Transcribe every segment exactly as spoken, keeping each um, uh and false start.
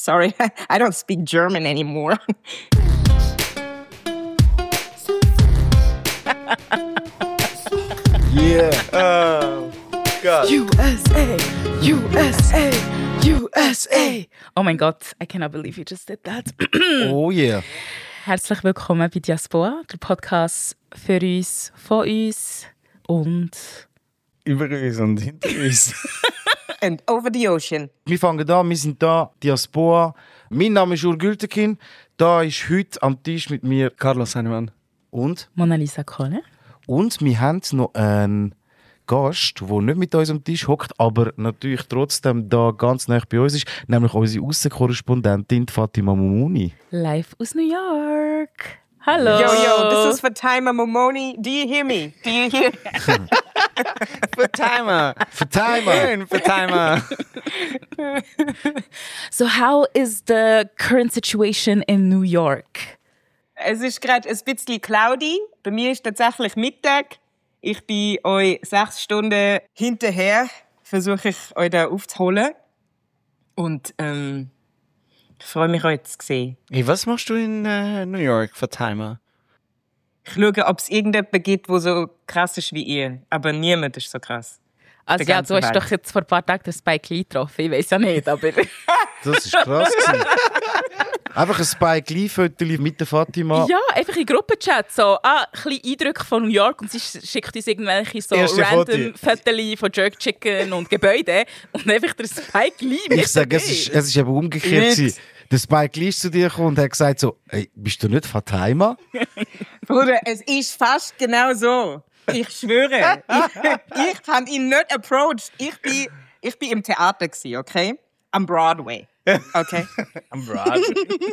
Sorry, I don't speak German anymore. Yeah. Oh, God. U S A, U S A, U S A. Oh mein Gott, I cannot believe you just did that. Oh yeah. Herzlich willkommen bei Diaspora, der Podcast für uns, von uns und Über uns und hinter uns. And over the ocean. Wir fangen an, wir sind da, Diaspora. Mein Name ist Ur Gültekin. Da ist heute am Tisch mit mir Carlos Heinemann. Und? Mona Lisa Kohle. Und wir haben noch einen Gast, der nicht mit uns am Tisch hockt, aber natürlich trotzdem da ganz nah bei uns ist, nämlich unsere Aussenkorrespondentin Fatima Momoni. Live aus New York. Hallo. Yo, yo, this is Fatima Momoni. Do you hear me? Do you hear Fatima. Fatima! Fatima. So how is the current situation in New York? Es ist gerade ein bisschen cloudy. Bei mir ist tatsächlich Mittag. Ich bin euch sechs Stunden hinterher. Versuche ich euch da aufzuholen. Und ähm, ich freue mich, euch zu sehen. Hey, was machst du in äh, New York, Fatima? Ich schaue, ob es irgendjemanden gibt, der so krass ist wie ihr. Aber niemand ist so krass. Also Der ja, du ganze hast Welt. doch jetzt vor ein paar Tagen den Spike Lee getroffen. Ich weiß ja nicht, aber... Das war krass. Einfach ein Spike Lee-Foto mit der Fatima. Ja, einfach in Gruppenchat so, ah, ein bisschen Eindrücke von New York und sie schickt uns irgendwelche so Erste random Foto. Fotos von Jerk Chicken und Gebäude und einfach der Spike Lee mit Ich sage, es dabei. ist, es ist eben umgekehrt. Nicht. gewesen. Der Spike Lee ist zu dir gekommen und hat gesagt so, hey, bist du nicht Fatima? Bruder, es ist fast genau so. Ich schwöre. Ich, ich habe ihn nicht approached. Ich bin, ich bin im Theater gewesen, okay? Am Broadway. Okay? Am Broadway.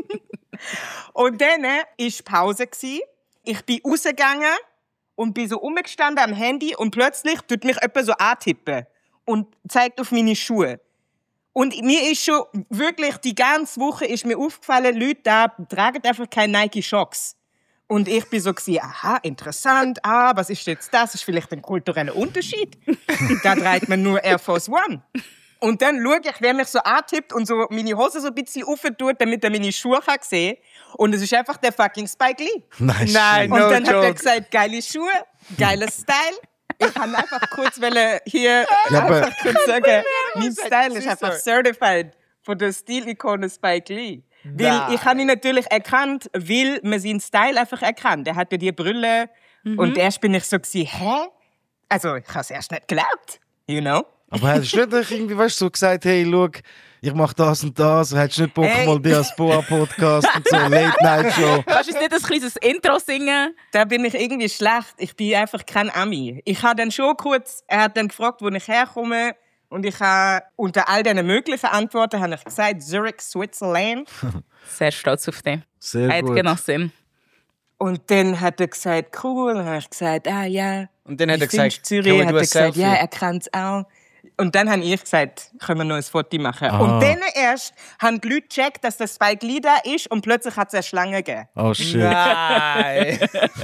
Und dann war Pause. gewesen. Ich bin rausgegangen und bin so umgestanden am Handy und plötzlich tut mich jemand so antippen und zeigt auf meine Schuhe. Und mir ist schon wirklich die ganze Woche ist mir aufgefallen, Leute da tragen einfach keine Nike Shocks. Und ich bin so gewesen, aha, interessant, ah, was ist jetzt das? Das ist vielleicht ein kultureller Unterschied. Da trägt man nur Air Force One. Und dann schaue ich, wer mich so antippt und so meine Hose so ein bisschen aufentut, damit er meine Schuhe kann sehen kann. Und es ist einfach der fucking Spike Lee. Nein, Nein, Und no dann hat er joke. gesagt, geile Schuhe, geiler Style. Ich kann einfach kurz wollen hier Ja, aber- einfach kurz sagen, mein Style ist Siehst einfach du? certified von der Stilikone Spike Lee. Weil Nein. ich habe ihn natürlich erkannt, weil man seinen Style einfach erkannt. Er hat ja die Brille und erst bin ich so gewesen, hä? Also ich habe es erst nicht geglaubt, you know? Aber hättest du nicht irgendwie weißt, so gesagt, hey, schau, ich mach das und das, hättest du nicht Bock, Ey. mal Diaspora-Podcast und so, Late-Night-Show. Kannst du uns nicht ein kleines Intro singen? Da bin ich irgendwie schlecht. Ich bin einfach kein Ami. Ich habe dann schon kurz, er hat dann gefragt, wo ich herkomme. Und ich habe unter all diesen möglichen Antworten habe ich gesagt, Zurich, Switzerland. Sehr stolz auf dich. Sehr Hat gut. genossen. Und dann hat er gesagt, cool. Und dann habe ich gesagt, ah ja. Und dann hat wie er gesagt, findest du Zürich? can we Hat do er a gesagt, selfie? ja, er kann es auch. Und dann habe ich gesagt, können wir noch ein Foto machen. Ah. Und dann erst haben die Leute gecheckt, dass der Spike Lee da ist und plötzlich hat es eine Schlange gegeben. Oh shit. Nein.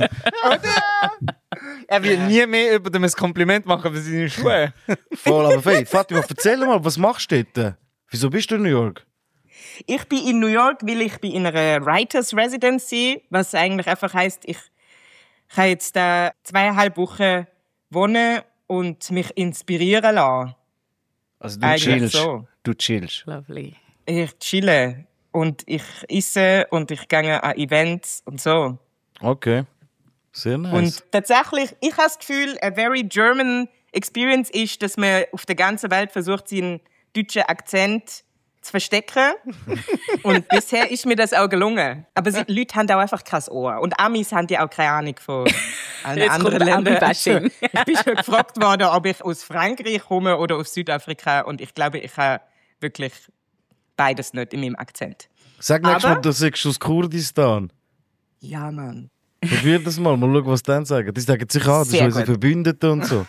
Er wird nie mehr über dem ein Kompliment machen für seine Schuhe. Voll, aber hey, Fatima, erzähl mal, was machst du dort? Wieso bist du in New York? Ich bin in New York, weil ich bin in einer Writers Residency, was eigentlich einfach heisst, ich kann jetzt da zweieinhalb Wochen wohnen und mich inspirieren lassen. Also du Eigentlich chillst. so. Du chillst. Lovely. Ich chille und ich esse und ich gehe an Events und so. Okay. Sehr nice. Und tatsächlich, ich habe das Gefühl, a very German experience ist, dass man auf der ganzen Welt versucht, seinen deutschen Akzent zu verstecken. Und bisher ist mir das auch gelungen. Aber die Leute haben auch einfach kein Ohr. Und Amis haben ja auch keine Ahnung von allen Jetzt anderen kommt Ländern. Ami-Bashing. Ich bin schon gefragt worden, ob ich aus Frankreich komme oder aus Südafrika. Und ich glaube, ich habe wirklich beides nicht in meinem Akzent. Sag nächstes aber- Mal, du sagst aus Kurdistan. Ja, Mann. Probier das mal, mal schauen, was die dann sagen. Die sagen sich an, das Sehr sind unsere gut. Verbündeten und so.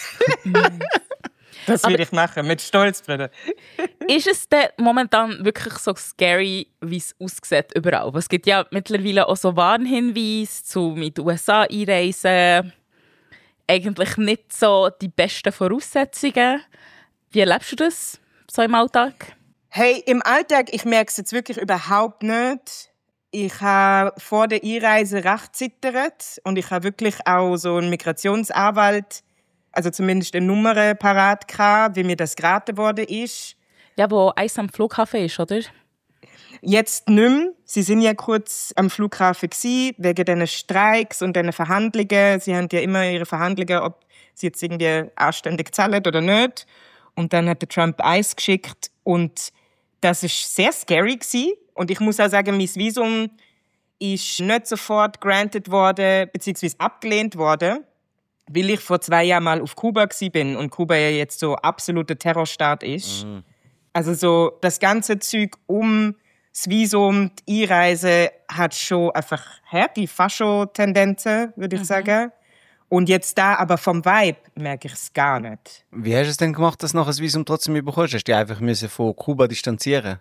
Das will ich machen, mit Stolz, Bruder. Ist es denn momentan wirklich so scary, wie es aussieht überall? Es gibt ja mittlerweile auch so Warnhinweise zu mit den U S A einreisen. Eigentlich nicht so die besten Voraussetzungen. Wie erlebst du das so im Alltag? Hey, im Alltag, ich merke es jetzt wirklich überhaupt nicht. Ich habe vor der Einreise recht zittert und ich habe wirklich auch so einen Migrationsanwalt, also zumindest eine Nummer parat gehabt, wie mir das geraten worden ist. Ja, wo eins am Flughafen ist, oder? Jetzt nicht mehr. Sie sind ja kurz am Flughafen gewesen, wegen diesen Streiks und diesen Verhandlungen. Sie haben ja immer ihre Verhandlungen, ob sie jetzt irgendwie anständig zahlen oder nicht. Und dann hat der Trump Eis geschickt und das war sehr scary gewesen. Und ich muss auch sagen, mein Visum ist nicht sofort granted worden, beziehungsweise abgelehnt worden, weil ich vor zwei Jahren mal auf Kuba war und Kuba ja jetzt so absoluter Terrorstaat ist. Mhm. Also so das ganze Zeug um das Visum, die Einreise hat schon einfach harte Fascho-Tendenzen, würde ich mhm. sagen. Und jetzt da, aber vom Vibe merke ich es gar nicht. Wie hast du es denn gemacht, dass du nachher das Visum trotzdem bekommst? Hast du dich einfach von Kuba distanzieren?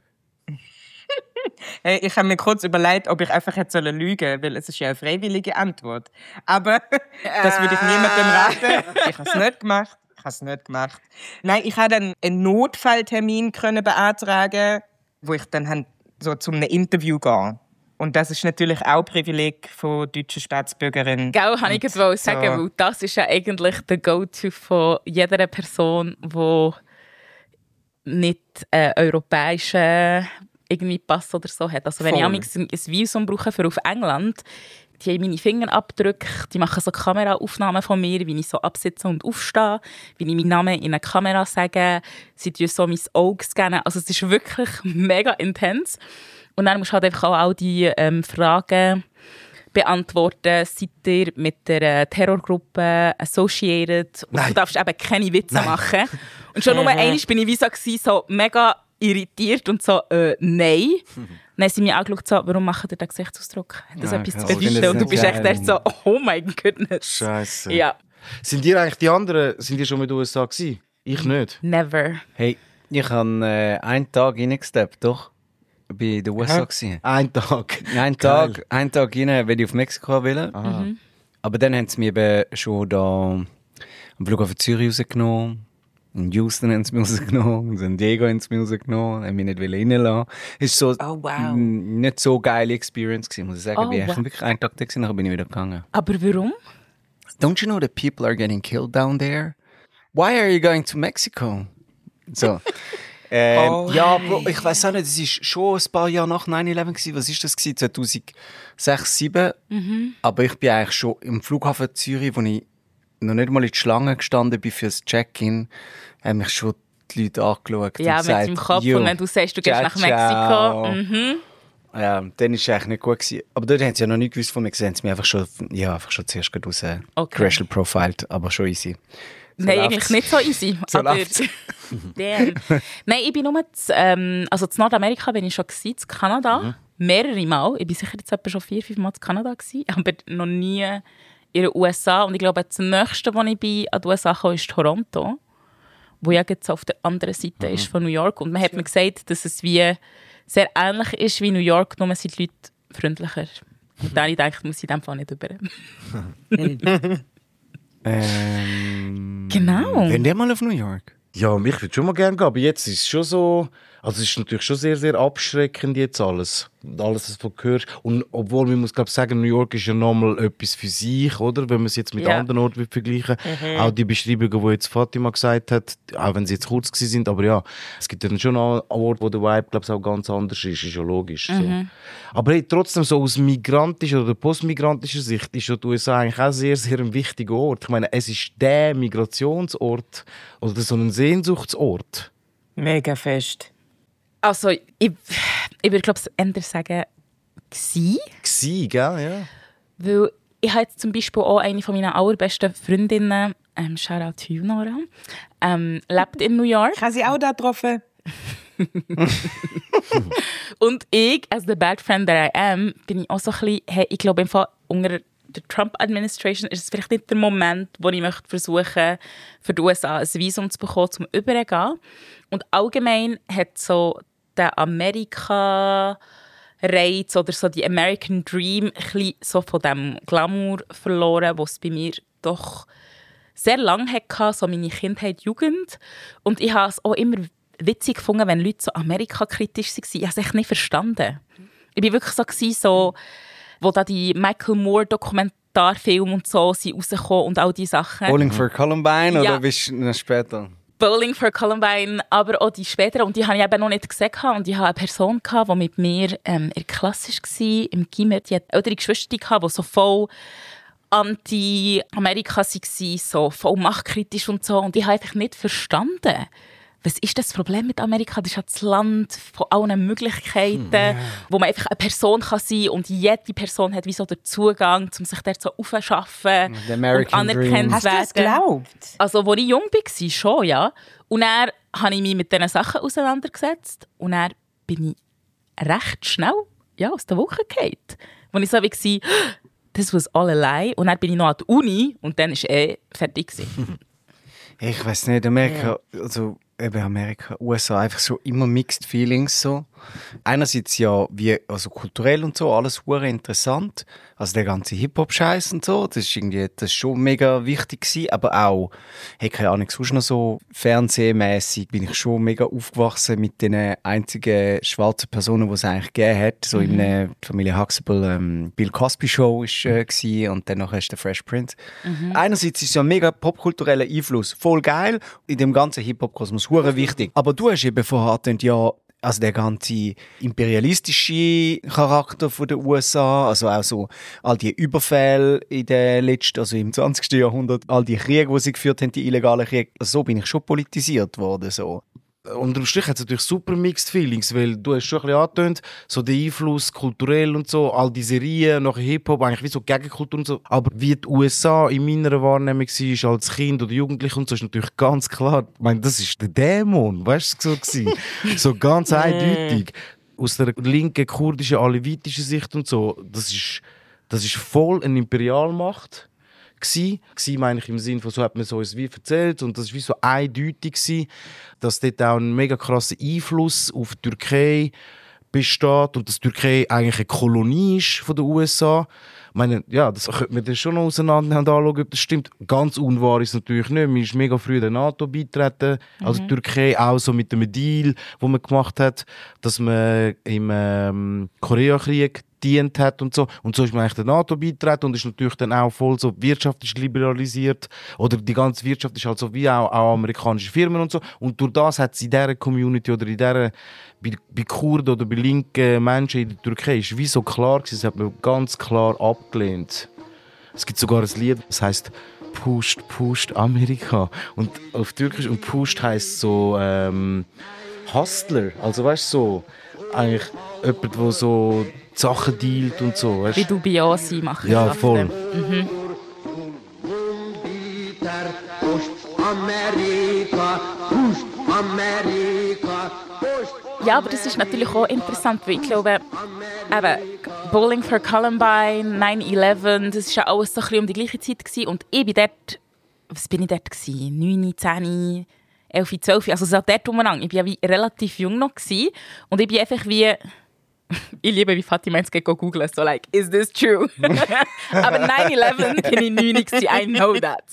Hey, ich habe mir kurz überlegt, ob ich einfach hätte lügen sollen, weil es ist ja eine freiwillige Antwort. Aber das würde ich niemandem raten. Ich habe es nicht gemacht. Ich habe es nicht gemacht. Nein, ich habe dann einen Notfalltermin können beantragen, wo ich dann so zu einem Interview gehen. Und das ist natürlich auch ein Privileg von deutschen Staatsbürgerinnen. Genau, kann ich gerade so sagen, weil das ist ja eigentlich der Go-To von jeder Person, die nicht äh, europäischen irgendwie Pass oder so hat. Also wenn Voll. ich ein Visum brauche für auf England, die haben meine Fingerabdrücke, die machen so Kameraaufnahmen von mir, wie ich so absitze und aufstehe, wie ich meinen Namen in eine Kamera sage, sie tun so mein Auge scannen. Also es ist wirklich mega intens. Und dann musst du halt einfach auch all die ähm, Fragen beantworten. Seid ihr mit der äh, Terrorgruppe associated? Und du darfst eben keine Witze Nein. machen. Und schon nur einmal bin ich wie so, so mega irritiert und so, äh, nein. Dann haben sie mich angeschaut, so, warum macht ihr den Gesichtsausdruck? Hat das ja, etwas zu bedeuten? Und du bist echt der so, oh mein Gott. Scheiße. Ja. Sind die eigentlich die anderen, sind die schon mit den U S A gewesen? Ich nicht. Never. Hey, ich habe äh, einen Tag reingesteppt, doch? Bei den U S A gewesen. Ein Tag. Ein Tag, ein Tag rein, weil ich auf Mexiko will. Mhm. Aber dann haben sie mich eben schon da am Flughafen Zürich rausgenommen. In Houston haben sie mich rausgenommen, in San Diego haben sie mich rausgenommen, haben mich nicht reinlassen. Es war so oh, wow. n- nicht so eine geile Experience gewesen, muss ich sagen. Oh, ich wow. war wirklich einen Tag da gewesen, nachher bin ich wieder gegangen. Aber warum? Don't you know that people are getting killed down there? Why are you going to Mexico? So. ähm, oh, ja, Bro, ich weiss auch nicht, es war schon ein paar Jahre nach neun elf gewesen. Was war das gewesen? zweitausendsechs, zweitausendsiebenn Mhm. Aber ich bin eigentlich schon im Flughafen Zürich, wo ich noch nicht mal in die Schlange gestanden bin für das Check-in, haben mich schon die Leute angeschaut ja, und gesagt, mit deinem Kopf. Und wenn du sagst, du gehst nach Mexiko. Mhm. Ja, dann war es eigentlich nicht gut gewesen. Aber dort haben sie ja noch nicht gewusst von mir, gesehen, haben sie mich einfach schon, ja, einfach schon zuerst raus okay. racial profiled, aber schon easy. So Nein, läuft's. Eigentlich nicht so easy. So aber Nein, ich bin nur zu, ähm, also zu Nordamerika bin ich schon gewesen, zu Kanada, mhm. mehrere Mal. Ich bin sicher jetzt etwa schon vier, fünf Mal zu Kanada gewesen, aber noch nie in den U S A. Und ich glaube, das nächste, wo ich bin, an die U S A kam, ist Toronto, wo ja jetzt auf der anderen Seite mhm. ist von New York. Und man hat mir gesagt, dass es wie sehr ähnlich ist wie New York, nur sind die Leute freundlicher. Und dann habe ich gedacht, muss ich in dem Fall nicht über. ähm, genau. Wenn der mal auf New York? Ja, ich würde schon mal gerne gehen, aber jetzt ist es schon so, also es ist natürlich schon sehr, sehr abschreckend jetzt alles. Alles, was du hörst. Und obwohl, man muss glaube ich sagen, New York ist ja nochmal etwas für sich, oder? Wenn man es jetzt mit ja. anderen Orten vergleichen. Mhm. Auch die Beschreibungen, die jetzt Fatima gesagt hat, auch wenn sie jetzt kurz gewesen sind, aber ja, es gibt dann schon auch Orte, wo der Vibe, glaube ich, auch ganz anders ist. Ist ja logisch. Mhm. So. Aber hey, trotzdem, so aus migrantischer oder postmigrantischer Sicht ist ja die U S A eigentlich auch sehr, sehr ein wichtiger Ort. Ich meine, es ist der Migrationsort oder so ein Sehnsuchtsort. Mega fest. Also, ich, ich würde glaube ich eher sagen, gsi. Gsi, gell, ja. Weil ich habe jetzt zum Beispiel auch eine von meinen allerbesten Freundinnen, ähm, Shoutout to you, Nora, ähm, lebt in New York. Ich habe sie auch da getroffen. Und ich, als the bad friend that I am, bin ich auch so ein bisschen, hey, ich glaube, im Fall unter der Trump-Administration ist es vielleicht nicht der Moment, wo ich möchte versuchen, für die U S A ein Visum zu bekommen, um überzugehen. Und allgemein hat so der Amerika-Reiz oder so die American Dream ein bisschen so von dem Glamour verloren, was es bei mir doch sehr lange hatte, so meine Kindheit, Jugend. Und ich habe es auch immer witzig gefunden, wenn Leute so Amerika-kritisch waren. Ich habe es echt nicht verstanden. Ich war wirklich so, gewesen, so wo da die Michael Moore-Dokumentarfilme und so sind rausgekommen und all diese Sachen. Bowling for Columbine Ja. oder bist du noch später? Bowling for Columbine, aber auch die späteren. Und die habe ich eben noch nicht gesehen. Und ich hatte eine Person, die mit mir ähm, in der Klasse war, im Gimmer. Die hatte ältere Geschwister, die so voll anti-Amerika waren, so voll machtkritisch und so. Und ich habe einfach nicht verstanden, was ist das Problem mit Amerika? Das ist ja das Land von allen Möglichkeiten, hm. wo man einfach eine Person kann sein kann und jede Person hat wie so den Zugang, um sich dort so aufzuschaffen und anerkannt zu werden. Hast du das geglaubt? Also, als ich jung war, schon, ja. Und dann habe ich mich mit diesen Sachen auseinandergesetzt und dann bin ich recht schnell ja, aus der Woche gefallen. Wo ich so war, das was all a lie. Und dann bin ich noch an der Uni und dann war es eh fertig. Ich weiß nicht, Amerika, also eben Amerika, U S A, einfach so immer mixed feelings so. Einerseits ja, wie, also kulturell und so, alles hure interessant. Also der ganze Hip-Hop-Scheiß und so, das ist irgendwie, das ist schon mega wichtig gewesen, aber auch, hey, keine Ahnung, sonst noch so fernsehmäßig bin ich schon mega aufgewachsen mit den einzigen schwarzen Personen, die es eigentlich gegeben hat. So mhm. in der Familie Huxtable, ähm, Bill Cosby Show ist äh, gewesen, und dann noch ist der Fresh Prince. Mhm. Einerseits ist es ja ein mega popkultureller Einfluss, voll geil, in dem ganzen Hip-Hop-Kosmos hure wichtig. Aber du hast eben vorher ja also der ganze imperialistische Charakter von der U S A, also auch so all die Überfälle in den letzten, also im zwanzigsten Jahrhundert, all die Kriege, die sie geführt haben, die illegalen Kriege, also so bin ich schon politisiert worden, so. Unterm Strich hat es natürlich super Mixed Feelings, weil du hast schon ein bisschen angetönt, so der Einfluss kulturell und so, all die Serien, nachher Hip-Hop, eigentlich wie so Gegenkultur und so. Aber wie die U S A in meiner Wahrnehmung war, als Kind oder Jugendlich und so, ist natürlich ganz klar, ich meine, das ist der Dämon, weißt du, so gewesen. So ganz eindeutig. Aus der linken, kurdischen, alevitischen Sicht und so, das ist, das ist voll eine Imperialmacht. Gsi. Gsi meine ich im Sinne von, so hat man es uns wie erzählt, und das war wie so eindeutig gsi, dass dort auch ein mega krasser Einfluss auf die Türkei besteht und dass die Türkei eigentlich eine Kolonie ist von den U S A. Ich meine, ja, das könnte man dann schon noch auseinander anschauen, ob das stimmt. Ganz unwahr ist es natürlich nicht. Man ist mega früh der NATO beitreten, mhm. also die Türkei, auch so mit dem Deal, den man gemacht hat, dass man im ähm, Koreakrieg dient hat und so. Und so ist man eigentlich der NATO beitreten und ist natürlich dann auch voll so wirtschaftlich liberalisiert. Oder die ganze Wirtschaft ist halt so wie auch, auch amerikanische Firmen und so. Und durch das hat es in dieser Community oder in dieser, bei, bei Kurden oder bei linken Menschen in der Türkei, ist wie so klar gewesen, das hat man ganz klar abgelehnt. Es gibt sogar ein Lied, das heisst Pusht, Pusht Amerika. Und auf Türkisch, und Pusht heisst so ähm, Hustler. Also weißt du, so eigentlich jemand, der so Sachen dealt und so. Weißt? Wie du Beyoncé machst. Ja, voll. Mhm. Ja, aber das ist natürlich auch interessant, weil ich glaube, eben, Bowling for Columbine, nine eleven, das war ja alles so ein bisschen um die gleiche Zeit gewesen. Und ich bin dort, was bin ich dort gewesen? neun, zehn, elf, zwölf, also so dort umeinander. Ich war ja wie relativ jung noch gewesen. Und ich bin einfach wie, ich liebe, wie Fatima jetzt geht googeln, so like, is this true? Aber nine eleven bin ich neun gewesen, I know that.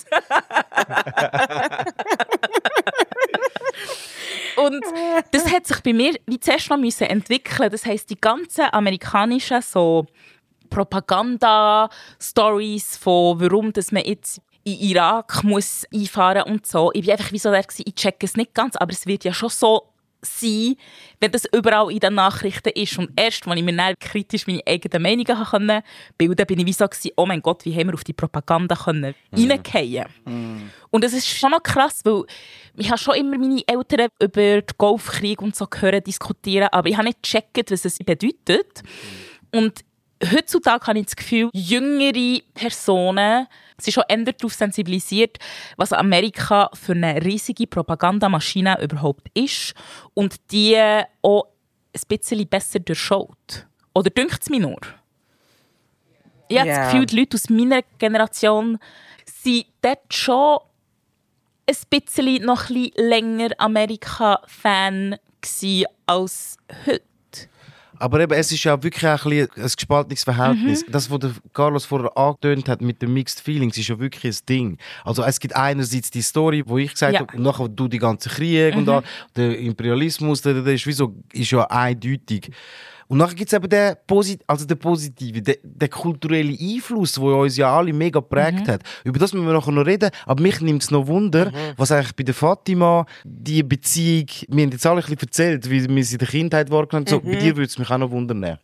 Und das hat sich bei mir wie zuerst noch müssen entwickeln. Das heisst, die ganzen amerikanischen so Propaganda-Stories von warum dass man jetzt in Irak muss einfahren und so. Ich war einfach wie so der, ich checke es nicht ganz, aber es wird ja schon so sein, wenn das überall in den Nachrichten ist. Und erst, als ich mir dann kritisch meine eigenen Meinungen konnte bilden, bin ich wie so gewesen, oh mein Gott, wie haben wir auf die Propaganda können mhm. reingehen. Mhm. Und das ist schon noch krass, weil ich habe schon immer meine Eltern über den Golfkrieg und so gehört, diskutieren, aber ich habe nicht gecheckt, was es bedeutet. Und heutzutage habe ich das Gefühl, jüngere Personen sind schon eher darauf sensibilisiert, was Amerika für eine riesige Propagandamaschine überhaupt ist und die auch ein bisschen besser durchschaut. Oder dünkt es mir nur? Ich habe yeah. das Gefühl, die Leute aus meiner Generation sind dort schon ein bisschen noch ein bisschen länger Amerika-Fan als heute. Aber eben, es ist ja wirklich auch ein, bisschen ein gespaltenes Verhältnis. Mhm. Das, was der Carlos vorher angetönt hat mit den Mixed Feelings, ist ja wirklich ein Ding. Also es gibt einerseits die Story, wo ich gesagt ja. habe, und nachher du die ganzen Kriege mhm. und all, der Imperialismus, der, der ist, wie so, ist ja eindeutig. Und nachher gibt es eben den, Posit- also den positiven, den, den kulturellen Einfluss, der uns ja alle mega geprägt mhm. hat. Über das müssen wir nachher noch reden. Aber mich nimmt es noch Wunder, mhm. was eigentlich bei der Fatima, die Beziehung, wir haben jetzt alle ein bisschen erzählt, wie wir sie in der Kindheit wahrgenommen haben. Mhm. So, bei dir würde es mich auch noch wundern.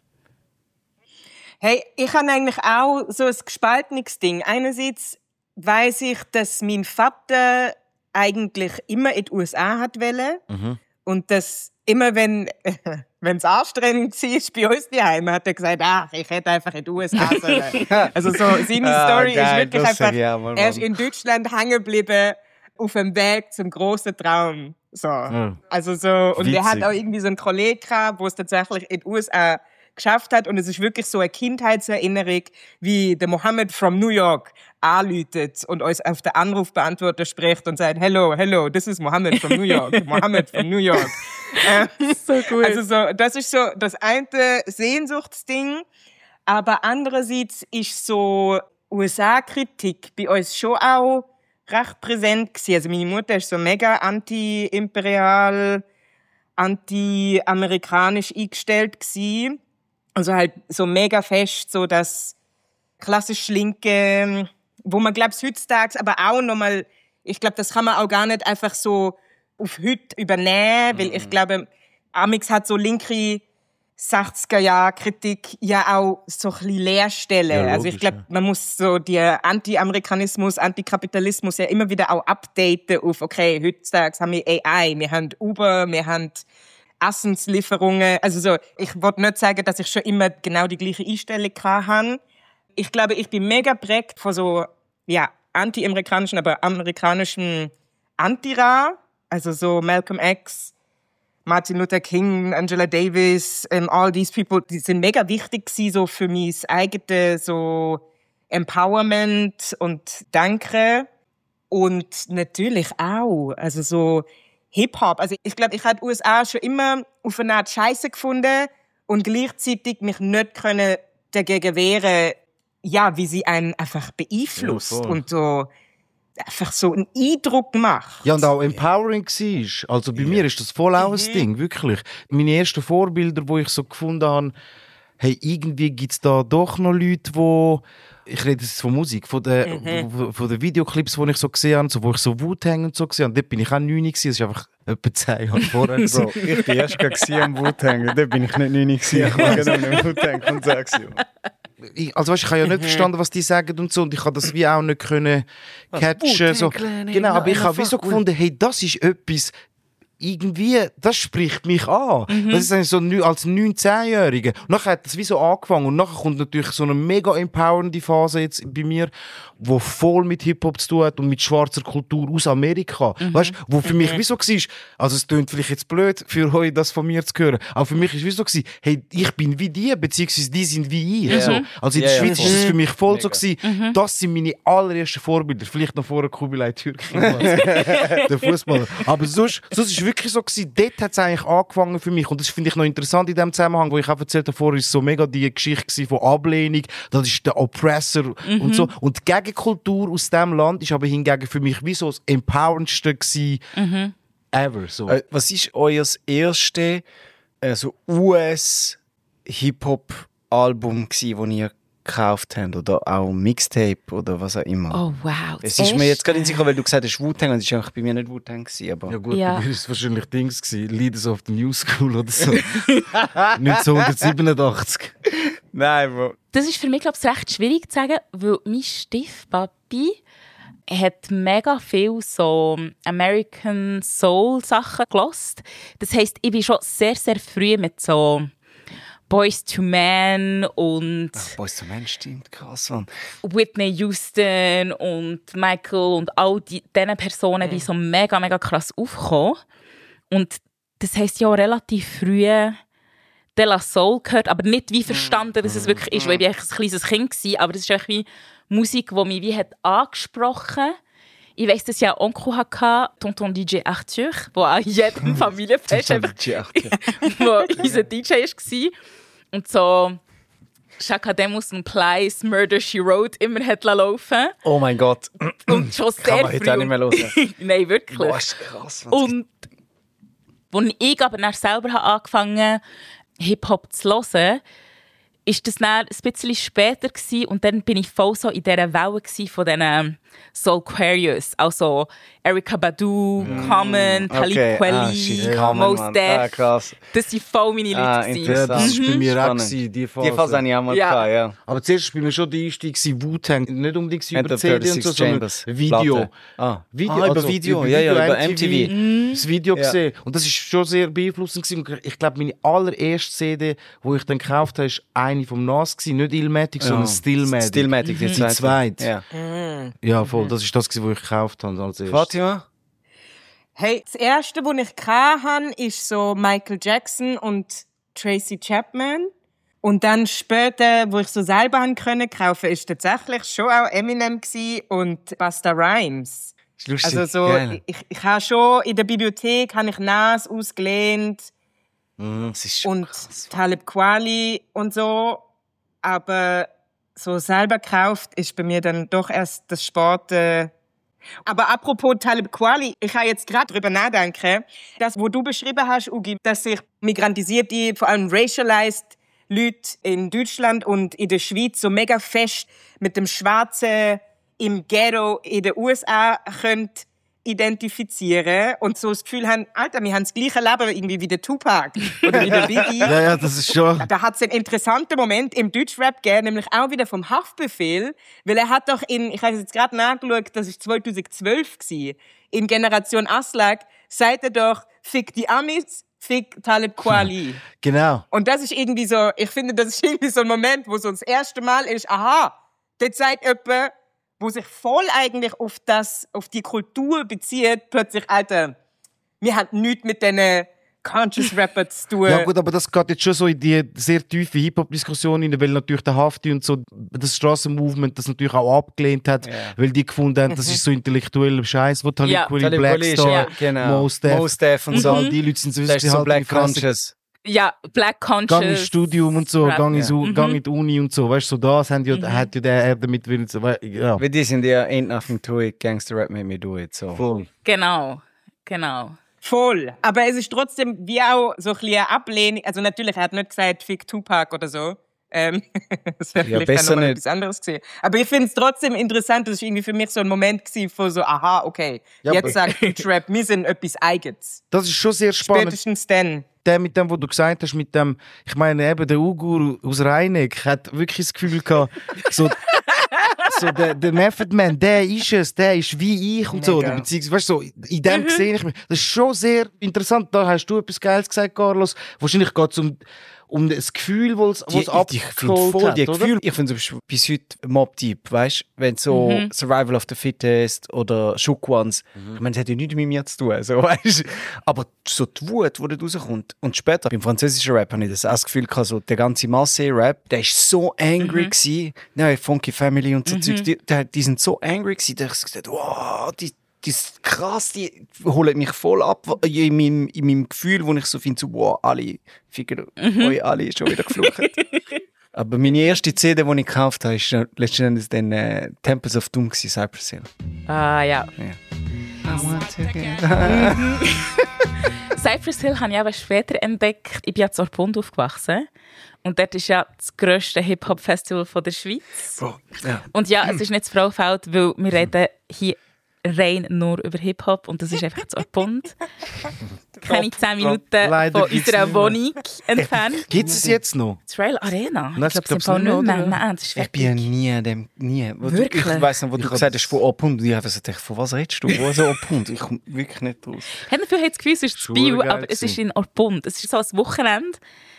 Hey, ich habe eigentlich auch so ein gespaltenes Ding. Einerseits weiss ich, dass mein Vater eigentlich immer in die U S A hat wollen. Mhm. Und dass immer, wenn wenn es anstrengend war bei uns daheim, hat er gesagt, ach, ich hätte einfach in die U S A sollen. Also so, seine ah, Story geil, ist wirklich einfach, ja, Mann, er ist in Deutschland hängen geblieben auf dem Weg zum grossen Traum. So. Ja. Also so, und Witzig. er hat auch irgendwie so einen Kollegen gehabt, der es tatsächlich in die U S A geschafft hat. Und es ist wirklich so eine Kindheitserinnerung, wie der Mohammed from New York anläutet und uns auf den Anrufbeantworter spricht und sagt, hello, hello, this is Mohammed from New York. Mohammed from New York. So gut. Also so, das ist so das eine Sehnsuchtsding. Aber andererseits ist so U S A-Kritik bei uns schon auch recht präsent gewesen. Also meine Mutter ist so mega anti-imperial, anti-amerikanisch eingestellt gewesen. Also halt so mega fest, so das klassisch Linke, wo man, glaube ich, heutzutage aber auch nochmal, ich glaube, das kann man auch gar nicht einfach so auf heute übernehmen, weil ich glaube, Amix hat so linke sechziger-Jahre-Kritik ja auch so ein bisschen Leerstellen. Ja, also ich glaube, man muss so die Anti-Amerikanismus, Antikapitalismus ja immer wieder auch updaten auf, okay, heutzutage haben wir A I, wir haben Uber, wir haben Essenslieferungen. Also so, ich wollte nicht sagen, dass ich schon immer genau die gleiche Einstellung hatte. Ich glaube, ich bin mega prägt von so, ja, anti-amerikanischen, aber amerikanischen Antira. Also so Malcolm X, Martin Luther King, Angela Davis, um, all these people, die sind mega wichtig gewesen, so für mein eigenes so Empowerment und Denken. Und natürlich auch, also so Hip-Hop. Also ich glaube, ich habe die U S A schon immer auf eine Art Scheisse gefunden und gleichzeitig mich nicht können dagegen wehren, ja, wie sie einen einfach beeinflusst ja, und so einfach so einen Eindruck macht. Ja, und auch empowering war. Also bei yeah. mir ist das voll auch ein mhm. Ding, wirklich. Meine ersten Vorbilder, die ich so gefunden habe, hey, irgendwie gibt es da doch noch Leute, die, ich rede jetzt von Musik, von den, mhm. von, von den Videoclips, die ich so gesehen habe, so, wo ich so Wu-Tang und so gesehen habe, dort bin ich auch neun gewesen, das ist einfach etwa zehn Jahre vorher. Bro, ich bin erst gerade am Wu-Tang, dort bin ich nicht neun gewesen, ich war genau im Wu-Tang-Konzert. Ich, also weißt, ich habe ja nicht verstanden, was die sagen und so, und ich habe das wie auch nicht können catchen. So. Genau, aber ich habe wie so gefunden, hey, das ist etwas, irgendwie, das spricht mich an. Mhm. Das ist eigentlich so als neunzehnjähriger. Nachher hat das wie so angefangen und nachher kommt natürlich so eine mega empowernde Phase jetzt bei mir, wo voll mit Hip-Hop zu tun hat und mit schwarzer Kultur aus Amerika. Mhm. Weißt, wo für mich wie so war, also es klingt vielleicht jetzt blöd für euch, das von mir zu hören, aber für mich ist wie so gewesen, hey, ich bin wie die, beziehungsweise die sind wie ich. Mhm. So. Also in der ja, Schweiz ja, ist es für mich voll mega. So gewesen, mhm. das sind meine allerersten Vorbilder. Vielleicht noch vor der Kubilai Türk. Der Fußballer. Aber sonst, sonst ist wirklich so gewesen, dort hat es eigentlich angefangen für mich. Und das finde ich noch interessant in dem Zusammenhang, wo ich auch erzählt habe, vorher ist so mega die Geschichte von Ablehnung, das ist der Oppressor mhm. und so. Und die Gegenkultur aus diesem Land ist aber hingegen für mich wie so das empowerndste gewesen mhm. ever. So. Äh, was ist euer erstes äh, so U S-Hip-Hop-Album gewesen, das ihr gekauft haben oder auch Mixtape oder was auch immer? Oh wow. Es ist mir jetzt gerade nicht sicher, weil du gesagt hast Wu-Tang, und es war bei mir nicht Wu-Tang gewesen, aber... Ja gut, ja. bei mir war es wahrscheinlich Dings gewesen, Leaders of the New School oder so. neunzehnhundertsiebenundachtzig. Nein, Bro. Das ist für mich, glaube ich, recht schwierig zu sagen, weil mein Stiefpapi hat mega viel so American Soul Sachen gehört. Das heisst, ich bin schon sehr, sehr früh mit so Boyz two Men und Ach, Boyz two Men stimmt, krass, Mann. Whitney Houston und Michael und all die, diese Personen, die so mega, mega krass aufkommen. Und das heisst ja auch relativ früh De La Soul gehört, aber nicht wie verstanden, dass es wirklich ist, weil ich war ein kleines Kind war, aber das ist echt wie Musik, die mich wie hat angesprochen. Ich weiss, dass ich einen Onkel hatte, Tonton D J Arthur, der an jedem Familienfest einfach, wo unser D J war. und so Shakademus und Plies Murder, She Wrote immer hat laufen. Oh mein Gott. Und schon Kann sehr man heute früh. auch nicht mehr hören. Nein, wirklich. Boah, ist krass. Und als ich aber dann selber habe angefangen Hip-Hop zu hören, ist das dann ein bisschen später gewesen, und dann bin ich voll so in dieser Welle gewesen von diesen Soulquarius, also Erykah Badu, mm. Common, Talib Okay. Kweli, Ah, shit, Common, Mos Mann. Def. Ah, krass. Das waren voll meine Leute. Ah, gewesen. Ja, das interessant. war bei mir auch, Spannend. gewesen, die Phase. Die Phase hatte ich auch mal Ja. gehabt, ja. Aber zuerst war bei mir schon der Einstieg gewesen, Wu-Tang. Nicht unbedingt über Enter C D und so, thirty-six sondern Chambers. Video. Platte. Ah. Video, Ah, über also Video. Ja, ja, über M T V. Mhm. Das Video Ja. gesehen. Und das war schon sehr beeinflussend gewesen. Und ich glaube, meine allererste C D, die ich dann gekauft habe, war eine vom Nas gewesen. Nicht Illmatic, sondern Stillmatic. Stillmatic, die Die zweite. zweite. Ja. Ja, voll. Das ist das, was ich gekauft habe als erstes. Fatima? Hey, das erste, was ich hatte, ist so Michael Jackson und Tracy Chapman. Und dann später, wo ich so selber han können kaufen, ist tatsächlich schon auch Eminem gsi und Busta Rhymes. Ist lustig. Also so, Geil. ich, ich habe schon in der Bibliothek habe ich Nas ausgelehnt Das ist schon und krass. Talib Kweli und so, aber so selber gekauft ist bei mir dann doch erst das Sport. Äh aber apropos Talib Kweli, ich habe jetzt gerade drüber nachdenken, das, wo du beschrieben hast, Ugi, dass sich migrantisierte, vor allem racialized Leute in Deutschland und in der Schweiz so mega fest mit dem Schwarzen im Ghetto in den U S A können identifizieren und so das Gefühl haben, Alter, wir haben das gleiche Leben irgendwie wie der Tupac oder wie der Biggie. Ja, ja, das ist schon... Da hat es einen interessanten Moment im Deutschrap gegeben, nämlich auch wieder vom Haftbefehl, weil er hat doch in, ich habe jetzt gerade nachgeschaut, das war zweitausendzwölf gewesen, in Generation Aslak, sagt er doch, fick die Amis, fick Talib Kweli. Genau. Und das ist irgendwie so, ich finde, das ist irgendwie so ein Moment, wo so das erste Mal ist, aha, dort sagt jemand, wo sich voll eigentlich auf das, auf die Kultur bezieht, plötzlich, Alter, wir haben nichts mit diesen Conscious Rapper zu tun. Ja gut, aber das geht jetzt schon so in die sehr tiefe Hip-Hop-Diskussion rein, weil natürlich der Hafti und so das Strassenmovement das natürlich auch abgelehnt hat, Ja. weil die gefunden haben, das ist so intellektueller Scheiß, wo Talib Ja. Kweli, Talib Black Kweli ist, Star, ja, genau. Mos Def, Mos Def und und so. all die Leute sind so Das ist so halt Black in die Fresse. Conscious. Ja, Black Conscious. Gang ins Studium und so, Rap. gang, ins, Ja. U- gang in die Uni und so, weißt du, so das haben ja, hat ja der er damit will, so, we- ja, Weil die sind ja ain't nothing to it, Gangster Rap made me do it. So. voll. Genau, genau. Voll. Aber es ist trotzdem wie auch so ein bisschen eine Ablehnung. Also natürlich, er hat nicht gesagt, fick Tupac oder so. Ähm, das wäre Ja, vielleicht besser auch noch mal nicht. etwas anderes gewesen. Aber ich finde es trotzdem interessant, das war irgendwie für mich so ein Moment gewesen von so, aha, okay, Ja, aber- jetzt sagt Trap, wir sind etwas Eigenes. Das ist schon sehr spannend. Spätestens dann. Der mit dem, was du gesagt hast, mit dem, ich meine eben, der Ugur aus Rheineck hat wirklich das Gefühl gehabt, so, so der, der Method Man, der ist es, der ist wie ich und so. Mega. Oder beziehungsweise, weißt du, so, in dem sehe ich mich. Das ist schon sehr interessant. Da hast du etwas Geiles gesagt, Carlos. Wahrscheinlich geht es um, um das Gefühl, das es Die, ich, ich finde abgeholt voll hat, die oder? Gefühle. Ich finde es bis heute Mob Deep, weißt du? Wenn so Mhm. Survival of the Fittest oder Shook Ones, ich meine, das hat ja nichts mit mir zu tun, so, weißt du? Aber so die Wut, die dort rauskommt. Und später, beim französischen Rap, habe ich das auch das Gefühl gehabt, so, der ganze Masse-Rap, der ist so angry gewesen. Ja, Funky Family und so Zeugs, die, die, die sind so angry gewesen, dass ich gesagt habe, wow, die, die ist krass, die holen mich voll ab in meinem, in meinem Gefühl, wo ich so finde, so, wow, alle, ficken euch alle schon wieder geflucht. Aber meine erste C D, die ich gekauft habe, war letztendlich dann äh, Temples of Doom, gewesen, Cypress Hill. Ah ja. I want to get Cypress Hill habe ich aber später entdeckt. Ich bin ja in Orpund aufgewachsen. Und dort ist ja das grösste Hip-Hop-Festival von der Schweiz. Bro, ja. Und ja, es ist nicht das Fraufeld, weil wir reden hier rein nur über Hip-Hop und das ist einfach das Orpund. Keine zehn Minuten Leider von gibt's unserer nicht mehr. Wohnung entfernt. Gibt es jetzt noch? Das Rail Arena. Nein, Ich glaube, das es sind glaub's nicht nicht mehr, mehr. oder? Nein, das ist Ich bin ja fertig. nie dem, nie. Wo du, Wirklich? ich weiss noch, wo du Ich hab gesagt hast, das- von Opund. Und ich habe gesagt, von was redest du? Wo so Opund? Ich komme wirklich nicht raus. Ich habe dafür das Gefühl, es ist das Schon Bio, geil aber es ist gewesen. in Orpund. Es ist so ein Wochenende,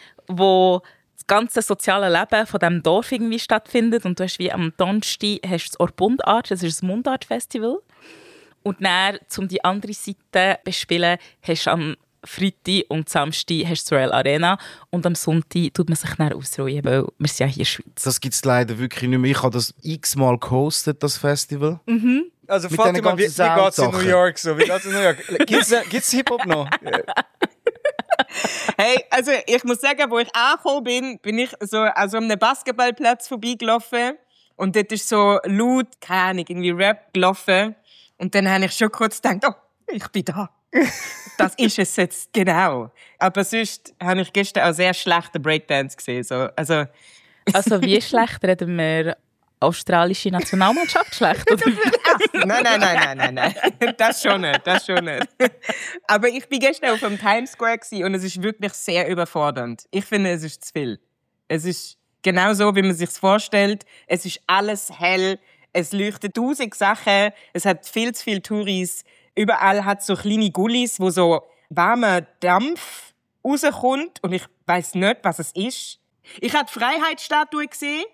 wo das ganze soziale Leben von diesem Dorf irgendwie stattfindet. Und du hast wie am Donnerstag hast du das Orpund Art, das ist ein Mundart-Festival. Und dann, um die andere Seite zu bespielen, hast du am Freitag und Samstag hast du die Royal Arena. Und am Sonntag tut man sich dann ausruhen, weil wir sind ja hier in der Schweiz. Das gibt es leider wirklich nicht mehr. Ich habe das x-mal gehostet, das Festival. Also Mit diesen ganzen wie, wie geht's in New Soundsachen. York so? Wie geht's in New York? Gibt's, äh, gibt's Hip-Hop noch? Hey, also ich muss sagen, wo ich angekommen bin, bin ich so an so einem Basketballplatz vorbeigelaufen und dort ist so laut, keine Ahnung, irgendwie Rap gelaufen und dann habe ich schon kurz gedacht, oh, ich bin da. Das ist es jetzt genau. Aber sonst habe ich gestern auch sehr schlechte Breakdance gesehen. So. Also, Also wie schlecht reden wir australische Nationalmannschaft schlecht? Oder? nein, nein, nein, nein, nein, nein. Das schon nicht, das schon nicht. Aber ich war gestern auf dem Times Square und es ist wirklich sehr überfordernd. Ich finde, es ist zu viel. Es ist genau so, wie man es sich vorstellt. Es ist alles hell, es leuchtet tausend Sachen, es hat viel zu viele Touris. Überall hat es so kleine Gullis, wo so warmer Dampf rauskommt und ich weiss nicht, was es ist. Ich habe die Freiheitsstatue gesehen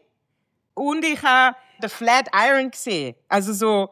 und ich habe den Flatiron gesehen. Also so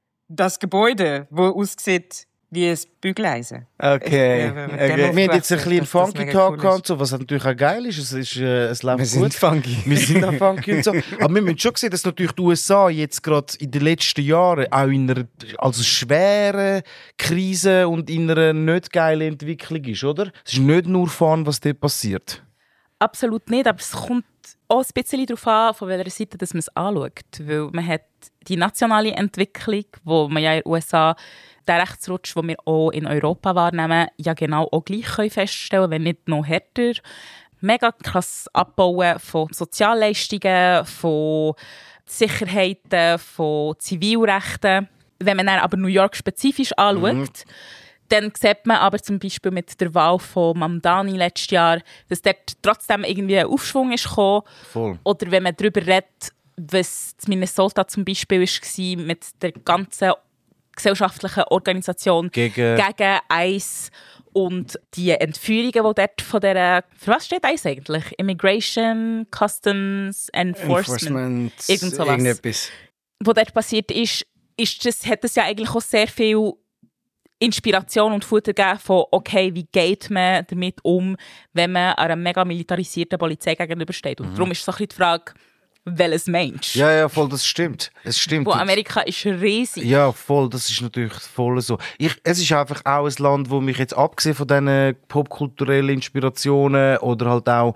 das Gebäude, das aussieht wie ein Bügeleisen. Okay. Ich, äh, mit dem okay. Wir haben jetzt einen aufgewachsen, kleinen dass das Funky mega Talk cool gehabt, ist. so, was natürlich auch geil ist. Es, ist, äh, es läuft Wir sind gut. funky. Wir sind auch funky und so. Aber wir müssen schon sehen, dass natürlich die U S A jetzt gerade in den letzten Jahren auch in einer also schweren Krise und in einer nicht geilen Entwicklung ist, oder? Es ist nicht nur Fun, was dort passiert. Absolut nicht, aber es kommt auch ein bisschen darauf an, von welcher Seite dass man es anschaut. Weil man hat die nationale Entwicklung, wo man ja in den U S A den Rechtsrutsch, den wir auch in Europa wahrnehmen, ja genau auch gleich feststellen können, wenn nicht noch härter. Mega krass Abbauen von Sozialleistungen, von Sicherheiten, von Zivilrechten. Wenn man dann aber New York spezifisch anschaut, mhm. dann sieht man aber zum Beispiel mit der Wahl von Mamdani letztes Jahr, dass dort trotzdem irgendwie ein Aufschwung ist gekommen. Voll. Oder wenn man darüber redet, was in Minnesota zum Beispiel war, mit der ganzen gesellschaftlichen Organisation Gegen, gegen ICE und die Entführungen, die dort von der, für was steht ICE eigentlich? Immigration, Customs, Enforcement, Enforcement irgend sowas. Irgendetwas. Was dort passiert ist, ist das, hat es ja eigentlich auch sehr viel Inspiration und Futter gegeben von, okay, wie geht man damit um, wenn man einer mega militarisierten Polizei gegenübersteht. Und mhm. darum ist so ein bisschen die Frage, welches Mensch? Ja, ja, voll, das stimmt. Es stimmt. Wo Amerika ist riesig. Ja, voll, das ist natürlich voll so. Ich, es ist einfach auch ein Land, wo mich jetzt abgesehen von diesen popkulturellen Inspirationen oder halt auch